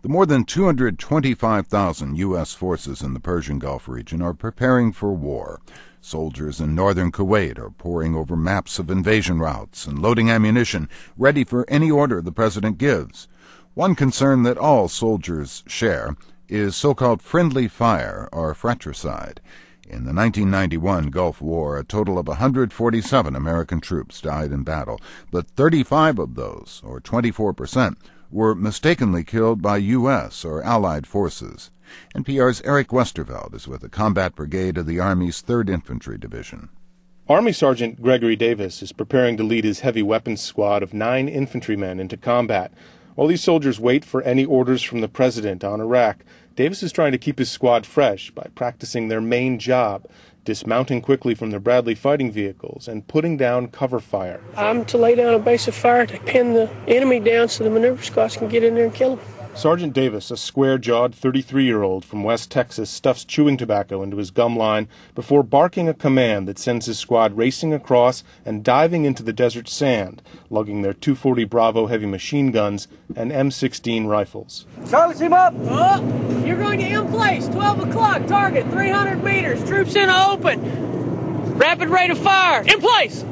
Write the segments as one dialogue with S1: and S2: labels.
S1: The more than 225,000 U.S. forces in the Persian Gulf region are preparing for war. Soldiers in northern Kuwait are poring over maps of invasion routes and loading ammunition, ready for any order the president gives. One concern that all soldiers share is so-called friendly fire, or fratricide. In the 1991 Gulf War, a total of 147 American troops died in battle, but 35 of those, or 24%, were mistakenly killed by U.S. or Allied forces. NPR's Eric Westerveld is with the Combat Brigade of the Army's 3rd Infantry Division.
S2: Army Sergeant Gregory Davis is preparing to lead his heavy weapons squad of 9 infantrymen into combat. While these soldiers wait for any orders from the president on Iraq, Davis is trying to keep his squad fresh by practicing their main job, dismounting quickly from their Bradley fighting vehicles and putting down cover fire.
S3: I'm to lay down a base of fire to pin the enemy down so the maneuver squads can get in there and kill them.
S2: Sergeant Davis, a square-jawed 33-year-old from West Texas, stuffs chewing tobacco into his gum line before barking a command that sends his squad racing across and diving into the desert sand, lugging their .240 Bravo heavy machine guns and M16 rifles.
S4: Charlie, team up!
S5: Oh, you're going to in place, 12 o'clock, target 300 meters, troops in open, rapid rate of fire, in place!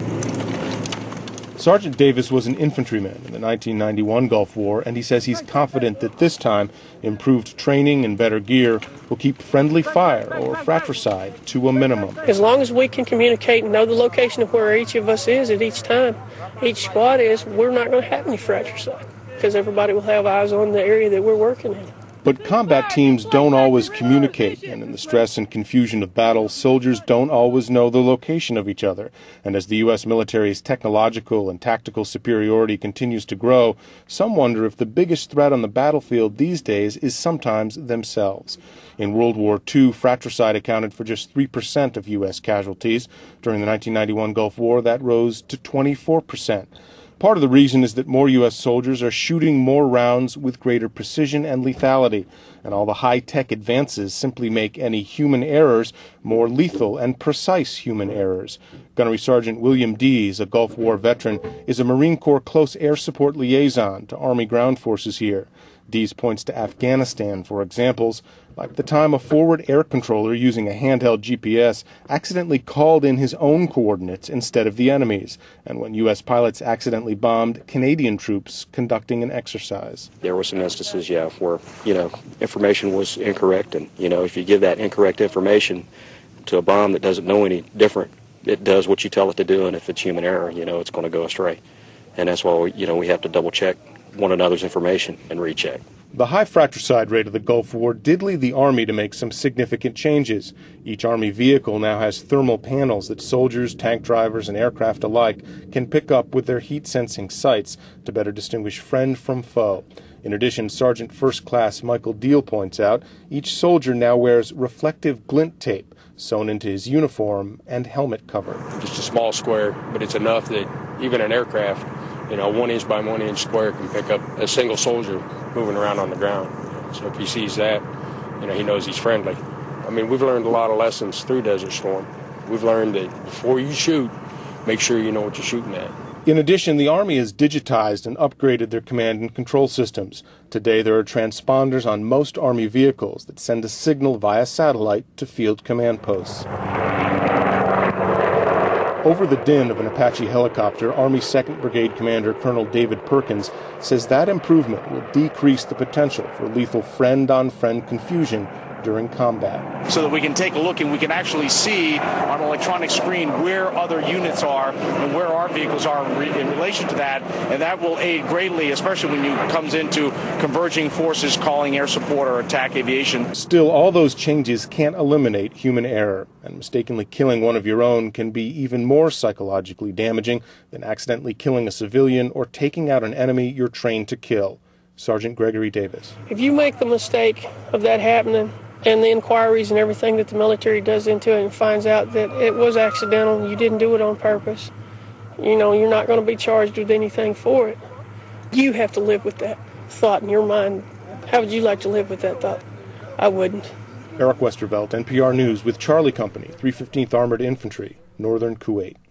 S2: Sergeant Davis was an infantryman in the 1991 Gulf War, and he says he's confident that this time improved training and better gear will keep friendly fire, or fratricide, to a minimum.
S3: As long as we can communicate and know the location of where each of us is at each time, each squad is, we're not going to have any fratricide, because everybody will have eyes on the area that we're working in.
S2: But combat teams don't always communicate, and in the stress and confusion of battle, soldiers don't always know the location of each other. And as the U.S. military's technological and tactical superiority continues to grow, some wonder if the biggest threat on the battlefield these days is sometimes themselves. In World War II, fratricide accounted for just 3% of U.S. casualties. During the 1991 Gulf War, that rose to 24%. Part of the reason is that more U.S. soldiers are shooting more rounds with greater precision and lethality, and all the high-tech advances simply make any human errors more lethal and precise human errors. Gunnery Sergeant William Dees, a Gulf War veteran, is a Marine Corps close air support liaison to Army ground forces here. Dees points to Afghanistan for examples, like the time a forward air controller using a handheld GPS accidentally called in his own coordinates instead of the enemy's, and when U.S. pilots accidentally bombed Canadian troops conducting an exercise.
S6: There were some instances, where, information was incorrect, and, if you give that incorrect information to a bomb that doesn't know any different, it does what you tell it to do, and if it's human error, it's going to go astray. And that's why, we have to double-check one another's information and recheck.
S2: The high fratricide rate of the Gulf War did lead the Army to make some significant changes. Each Army vehicle now has thermal panels that soldiers, tank drivers, and aircraft alike can pick up with their heat-sensing sights to better distinguish friend from foe. In addition, Sergeant First Class Michael Deal points out each soldier now wears reflective glint tape sewn into his uniform and helmet cover.
S7: Just a small square, but it's enough that even an aircraft, 1 inch by 1 inch square can pick up a single soldier moving around on the ground. So if he sees that, he knows he's friendly. We've learned a lot of lessons through Desert Storm. We've learned that before you shoot, make sure you know what you're shooting at.
S2: In addition, the Army has digitized and upgraded their command and control systems. Today, there are transponders on most Army vehicles that send a signal via satellite to field command posts. Over the din of an Apache helicopter, Army 2nd Brigade Commander Colonel David Perkins says that improvement will decrease the potential for lethal friend-on-friend confusion during combat.
S8: So that we can take a look and we can actually see on an electronic screen where other units are and where our vehicles are in relation to that, and that will aid greatly, especially when it comes into converging forces calling air support or attack aviation.
S2: Still, all those changes can't eliminate human error, and mistakenly killing one of your own can be even more psychologically damaging than accidentally killing a civilian or taking out an enemy you're trained to kill. Sergeant Gregory Davis.
S3: If you make the mistake of that happening, and the inquiries and everything that the military does into it and finds out that it was accidental, you didn't do it on purpose, you're not going to be charged with anything for it. You have to live with that thought in your mind. How would you like to live with that thought? I wouldn't.
S2: Eric Westervelt, NPR News with Charlie Company, 315th Armored Infantry, Northern Kuwait.